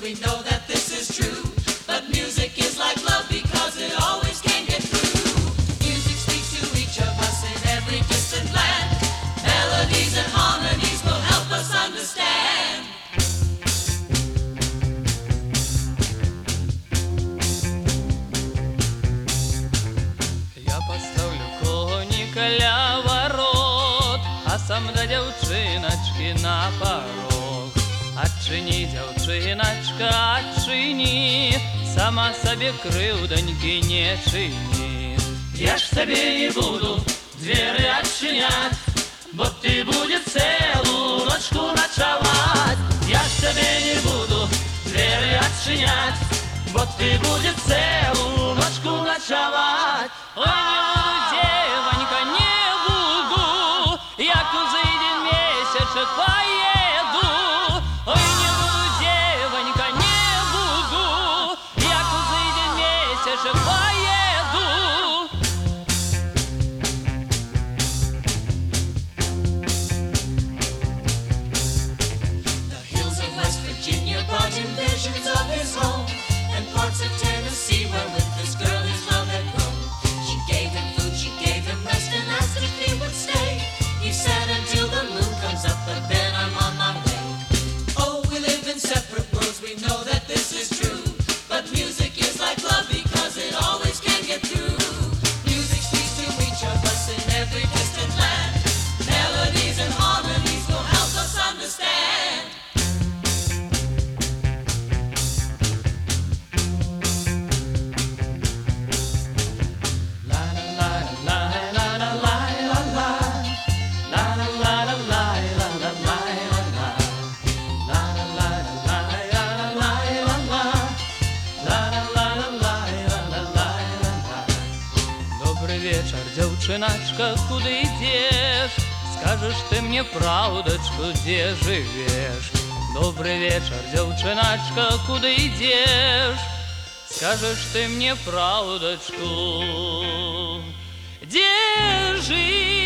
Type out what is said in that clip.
we know that this is true. But music is like love because it always can get through. Music speaks to each of us in every distant land. Melodies and harmonies will help us understand. Я поставлю коніка ля ворот, а сам да дзяўчыначкі на парог. Адчыні, дзяўчыначка, адчыні, сама сабе крыўданькі не чыні. Я ж табе не буду дверы адчынять, бо ты будешь целую ночку ночевать. Я ж тебе не буду двери отчинять, бо ты будешь целую ночку ночевать. Ой, не буду, девонька, не буду, як узыйдет месячек поеду. Ой, не буду, девонька, не буду, як узыйдет месячек поеду. Brought him visions of his home and parts of Tennessee where with this girl his love had grown. She gave him food, she gave him rest and asked if he would stay. He said until the moon comes up, but then I'm on my way. Oh, we live in separate worlds, we know that this is true. But music is like love because it always can get through. Music speaks to each of us in every distant land. Melodies and harmonies will help us understand. Добрый вечер, дзяўчыначка, куды ідзеш? Скажешь ты мне праўдачку, дзе жывеш? Добрый вечер, дзяўчыначка, куды ідзеш? Скажешь ты мне праўдачку, дзе жывеш?